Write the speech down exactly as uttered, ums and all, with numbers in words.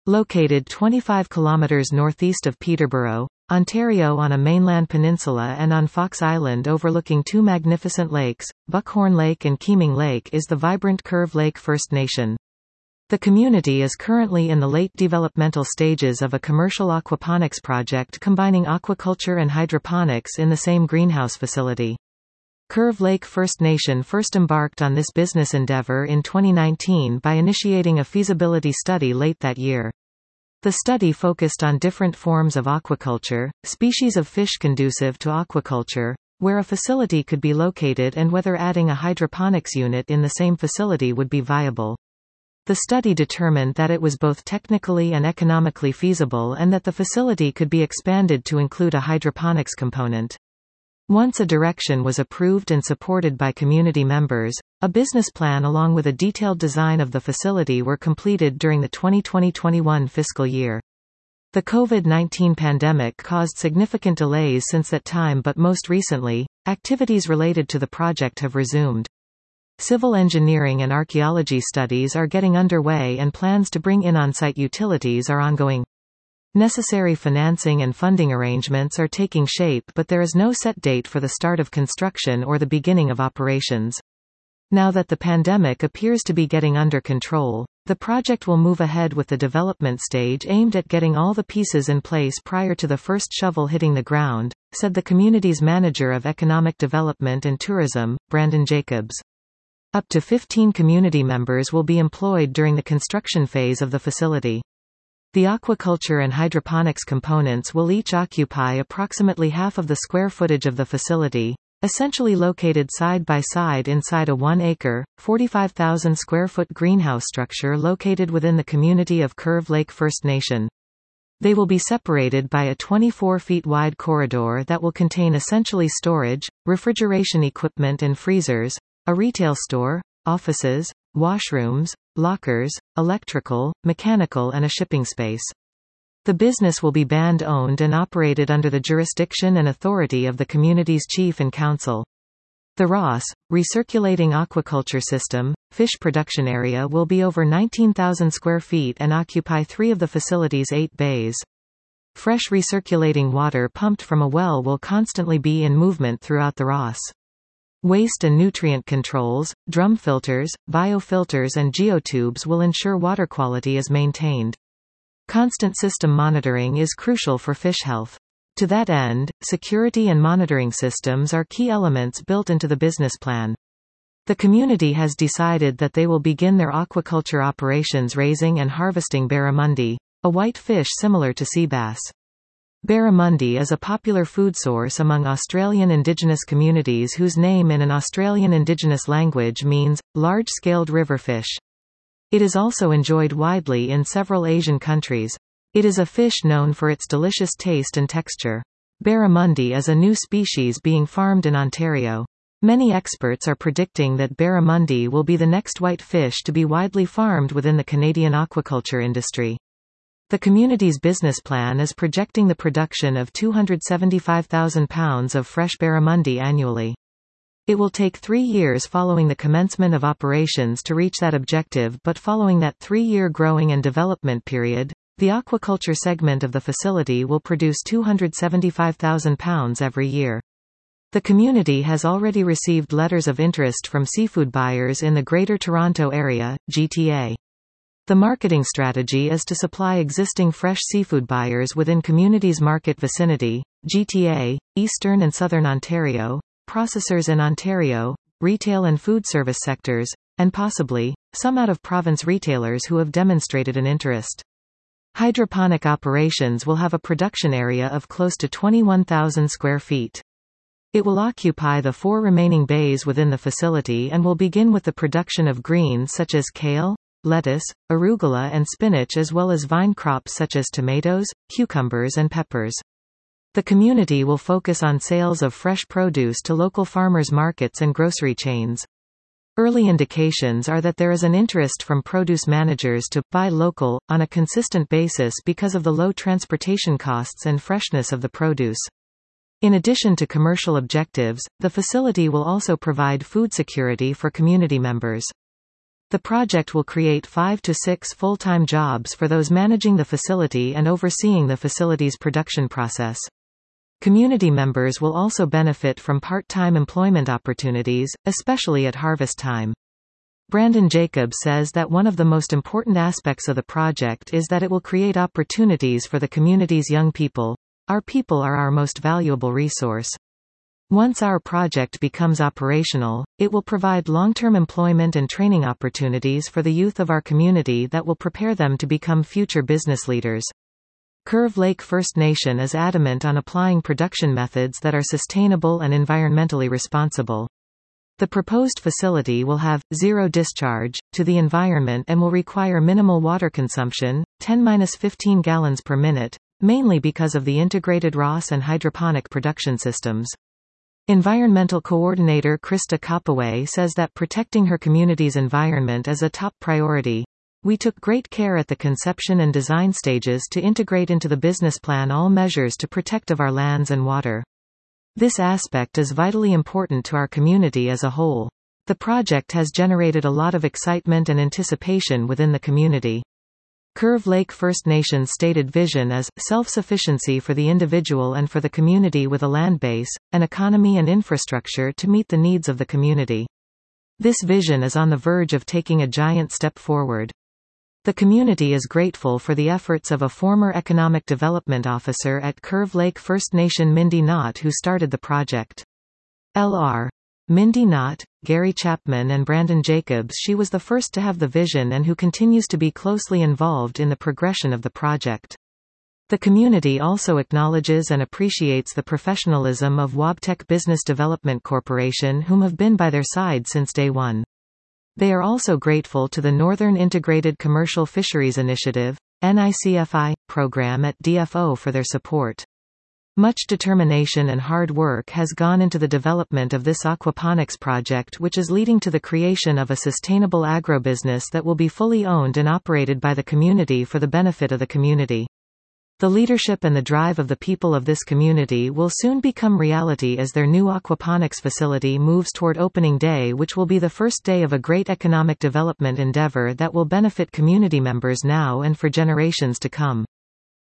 Located twenty-five kilometers northeast of Peterborough, Ontario on a mainland peninsula and on Fox Island overlooking two magnificent lakes, Buckhorn Lake and Keeming Lake, is the vibrant Curve Lake First Nation. The community is currently in the late developmental stages of a commercial aquaponics project combining aquaculture and hydroponics in the same greenhouse facility. Curve Lake First Nation first embarked on this business endeavor in twenty nineteen by initiating a feasibility study late that year. The study focused on different forms of aquaculture, species of fish conducive to aquaculture, where a facility could be located, and whether adding a hydroponics unit in the same facility would be viable. The study determined that it was both technically and economically feasible and that the facility could be expanded to include a hydroponics component. Once a direction was approved and supported by community members, a business plan along with a detailed design of the facility were completed during the twenty twenty to twenty-one fiscal year. The COVID nineteen pandemic caused significant delays since that time, but most recently, activities related to the project have resumed. Civil engineering and archaeology studies are getting underway and plans to bring in on-site utilities are ongoing. Necessary financing and funding arrangements are taking shape, but there is no set date for the start of construction or the beginning of operations. Now that the pandemic appears to be getting under control, the project will move ahead with the development stage aimed at getting all the pieces in place prior to the first shovel hitting the ground, said the community's manager of economic development and tourism, Brandon Jacobs. Up to fifteen community members will be employed during the construction phase of the facility. The aquaculture and hydroponics components will each occupy approximately half of the square footage of the facility, essentially located side by side inside a one-acre, forty-five thousand square foot greenhouse structure located within the community of Curve Lake First Nation. They will be separated by a twenty-four feet wide corridor that will contain essentially storage, refrigeration equipment and freezers, a retail store, offices, washrooms, lockers, electrical, mechanical and a shipping space. The business will be band-owned and operated under the jurisdiction and authority of the community's chief and council. The Ross, recirculating aquaculture system, fish production area will be over nineteen thousand square feet and occupy three of the facility's eight bays. Fresh recirculating water pumped from a well will constantly be in movement throughout the Ross. Waste and nutrient controls, drum filters, biofilters and geotubes will ensure water quality is maintained. Constant system monitoring is crucial for fish health. To that end, security and monitoring systems are key elements built into the business plan. The community has decided that they will begin their aquaculture operations raising and harvesting barramundi, a white fish similar to sea bass. Barramundi is a popular food source among Australian Indigenous communities whose name in an Australian Indigenous language means, large-scaled river fish. It is also enjoyed widely in several Asian countries. It is a fish known for its delicious taste and texture. Barramundi is a new species being farmed in Ontario. Many experts are predicting that barramundi will be the next white fish to be widely farmed within the Canadian aquaculture industry. The community's business plan is projecting the production of two hundred seventy-five thousand pounds of fresh barramundi annually. It will take three years following the commencement of operations to reach that objective, but following that three-year growing and development period, the aquaculture segment of the facility will produce two hundred seventy-five thousand pounds every year. The community has already received letters of interest from seafood buyers in the Greater Toronto Area, G T A. The marketing strategy is to supply existing fresh seafood buyers within communities' market vicinity, G T A, Eastern and Southern Ontario, processors in Ontario, retail and food service sectors, and possibly, some out-of-province retailers who have demonstrated an interest. Hydroponic operations will have a production area of close to twenty-one thousand square feet. It will occupy the four remaining bays within the facility and will begin with the production of greens such as kale, lettuce, arugula and spinach, as well as vine crops such as tomatoes, cucumbers and peppers. The community will focus on sales of fresh produce to local farmers markets and grocery chains. Early indications are that there is an interest from produce managers to buy local, on a consistent basis because of the low transportation costs and freshness of the produce. In addition to commercial objectives, the facility will also provide food security for community members. The project will create five to six full-time jobs for those managing the facility and overseeing the facility's production process. Community members will also benefit from part-time employment opportunities, especially at harvest time. Brandon Jacobs says that one of the most important aspects of the project is that it will create opportunities for the community's young people. Our people are our most valuable resource. Once our project becomes operational, it will provide long-term employment and training opportunities for the youth of our community that will prepare them to become future business leaders. Curve Lake First Nation is adamant on applying production methods that are sustainable and environmentally responsible. The proposed facility will have zero discharge to the environment and will require minimal water consumption, ten to fifteen gallons per minute, mainly because of the integrated R O S and hydroponic production systems. Environmental Coordinator Krista Copaway says that protecting her community's environment is a top priority. We took great care at the conception and design stages to integrate into the business plan all measures to protect of our lands and water. This aspect is vitally important to our community as a whole. The project has generated a lot of excitement and anticipation within the community. Curve Lake First Nation's stated vision is self-sufficiency for the individual and for the community with a land base, an economy and infrastructure to meet the needs of the community. This vision is on the verge of taking a giant step forward. The community is grateful for the efforts of a former economic development officer at Curve Lake First Nation, Mindy Knott, who started the project. L R Mindy Knott, Gary Chapman and Brandon Jacobs. She was the first to have the vision and who continues to be closely involved in the progression of the project. The community also acknowledges and appreciates the professionalism of Wabtec Business Development Corporation, whom have been by their side since day one. They are also grateful to the Northern Integrated Commercial Fisheries Initiative, N I C F I, program at D F O for their support. Much determination and hard work has gone into the development of this aquaponics project, which is leading to the creation of a sustainable agrobusiness that will be fully owned and operated by the community for the benefit of the community. The leadership and the drive of the people of this community will soon become reality as their new aquaponics facility moves toward opening day, which will be the first day of a great economic development endeavor that will benefit community members now and for generations to come.